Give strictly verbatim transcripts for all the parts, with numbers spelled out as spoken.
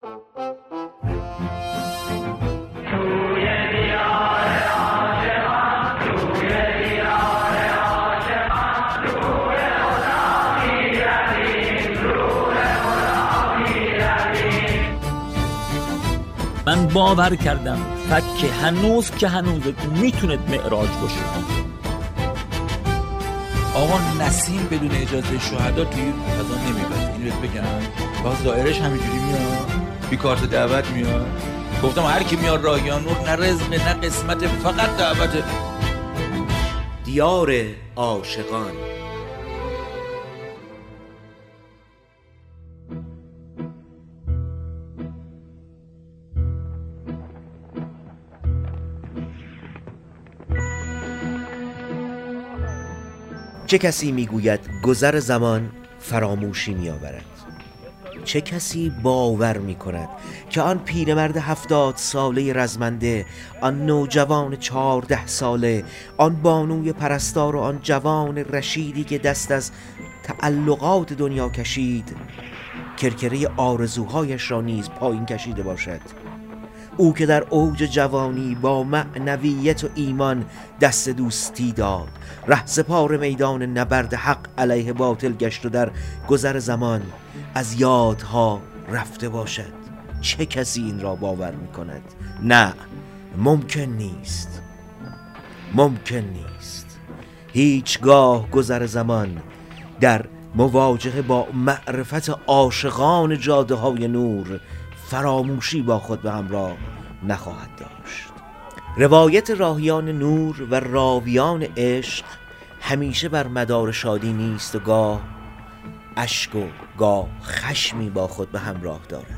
من باور کردم فکر هنوز که هنوز میتونه معراج باشه. آقا نسیم بدون اجازه شهدا توی فضا نمیبره. اینو بهت بگم. باز دایرش همینجوری میاد. بی کارت دعوت میاد. گفتم هر کی میاد راهیان نور نه رزق نه قسمت، فقط دعوت. دیار عاشقان. چه کسی میگوید گذر زمان فراموشی میآورد؟ چه کسی باور میکند که آن پیرمرد هفتاد ساله رزمنده، آن نوجوان چهارده ساله، آن بانوی پرستار و آن جوان رشیدی که دست از تعلقات دنیا کشید، کرکره آرزوهایش را نیز پایین کشیده باشد؟ او که در اوج جوانی با معنویت و ایمان دست دوستی داد، رهسپار میدان نبرد حق علیه باطل گشت و در گذر زمان از یادها رفته باشد. چه کسی این را باور می کند؟ نه، ممکن نیست، ممکن نیست. هیچگاه گذر زمان در مواجهه با معرفت عاشقان جاده های نور فراموشی با خود به همراه نخواهد داشت. روایت راهیان نور و راویان عشق همیشه بر مدار شادی نیست و گاه اشک و گاه خشمی با خود به همراه دارد.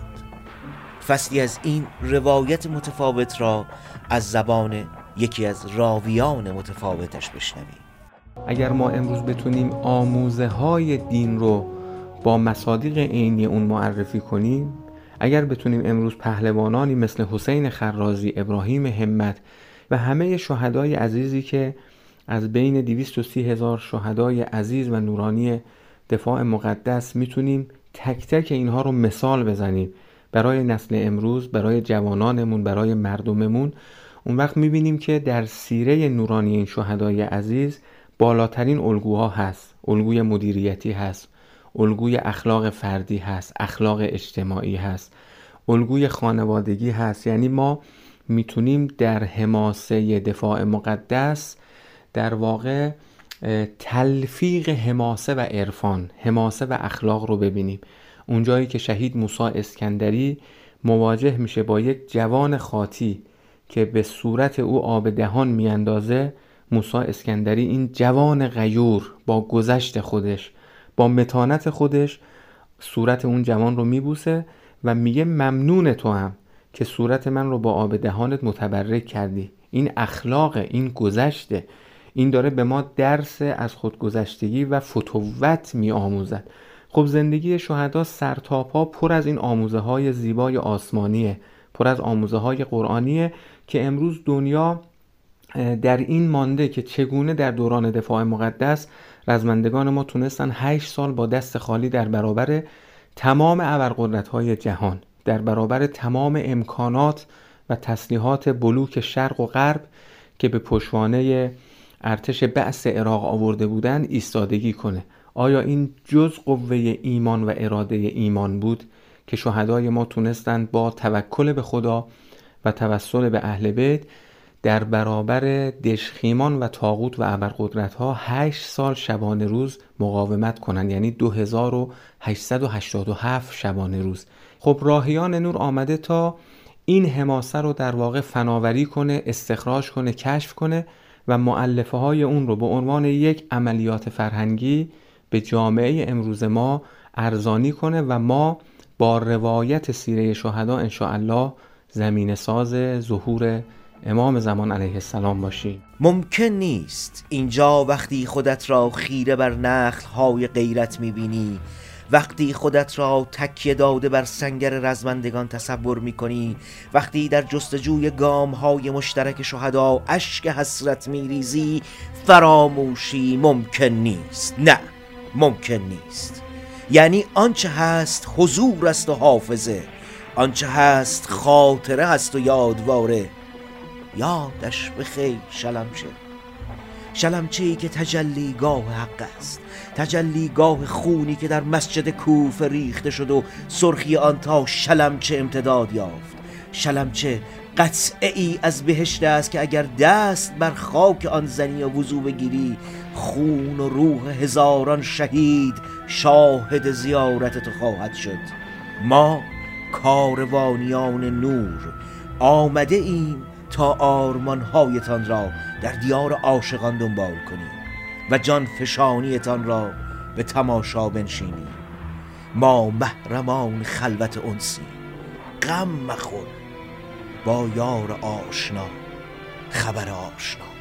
فصلی از این روایت متفاوت را از زبان یکی از راویان متفاوتش بشنویم. اگر ما امروز بتونیم آموزه های دین رو با مصادیق عینی اون معرفی کنیم، اگر بتونیم امروز پهلوانانی مثل حسین خرازی، ابراهیم همت و همه شهدای عزیزی که از بین دویست و سی هزار شهدای عزیز و نورانی دفاع مقدس میتونیم تک تک اینها رو مثال بزنیم برای نسل امروز، برای جوانانمون، برای مردممون، اون وقت میبینیم که در سیره نورانی این شهدای عزیز بالاترین الگوها هست. الگوی مدیریتی هست، الگوی اخلاق فردی هست، اخلاق اجتماعی هست، الگوی خانوادگی هست. یعنی ما میتونیم در حماسه دفاع مقدس در واقع تلفیق حماسه و عرفان، حماسه و اخلاق رو ببینیم. اونجایی که شهید موسی اسکندری مواجه میشه با یک جوان خاطی که به صورت او آب دهان میاندازه، موسی اسکندری این جوان غیور با گذشت خودش، با متانت خودش صورت اون جوان رو میبوسه و میگه ممنون تو هم که صورت من رو با آب دهانت متبرک کردی. این اخلاق، این گذشته، این داره به ما درس از خودگذشتگی و فتوت می آموزد. خب زندگی شهدا سرتاپا پر از این آموزه های زیبای آسمانیه، پر از آموزه های قرآنیه که امروز دنیا در این مانده که چگونه در دوران دفاع مقدس رزمندگان ما تونستن هشت سال با دست خالی در برابر تمام ابرقدرت‌های جهان، در برابر تمام امکانات و تسلیحات بلوک شرق و غرب که به پشتوانه ارتش بعث عراق آورده بودن ایستادگی کنه. آیا این جز قوه ایمان و اراده ایمان بود که شهدای ما تونستن با توکل به خدا و توسل به اهل بیت در برابر دژخیمان و طاغوت و ابرقدرت‌ها هشت سال شبانه روز مقاومت کنن، یعنی دو هزار و هشتصد و هشتاد و هفت شبانه روز. خب راهیان نور آمده تا این حماسه رو در واقع فناوری کنه، استخراج کنه، کشف کنه و مؤلفه های اون رو به عنوان یک عملیات فرهنگی به جامعه امروز ما ارزانی کنه و ما با روایت سیره شهدا انشاءالله زمین ساز ظهور امام زمان علیه السلام باشیم. ممکن نیست اینجا وقتی خودت را خیره بر نخل‌های غیرت می‌بینی، وقتی خودت را تکیه داده بر سنگر رزمندگان تصور می‌کنی، وقتی در جستجوی گام‌های مشترک شهدا اشک حسرت می‌ریزی، فراموشی ممکن نیست. نه، ممکن نیست. یعنی آنچه هست حضور است و حافظه، آنچه هست خاطره هست و یادواره، یادش بخیر شلمچه. شلمچه‌ای که تجلیگاه حق است، تجلیگاه خونی که در مسجد کوفه ریخته شد و سرخی آن تا شلمچه امتداد یافت. شلمچه قطعه ای از بهشت است که اگر دست بر خاک آن زنی و وضو بگیری، خون و روح هزاران شهید شاهد زیارت تو خواهد شد. ما کاروانیان نور آمده ایم تا آرمانهایتان را در دیار عاشقان دنبال کنیم و جان فشانیتان را به تماشا بنشینیم. ما محرمان خلوت انسیم، غم مخور با یار آشنا خبر آشنا.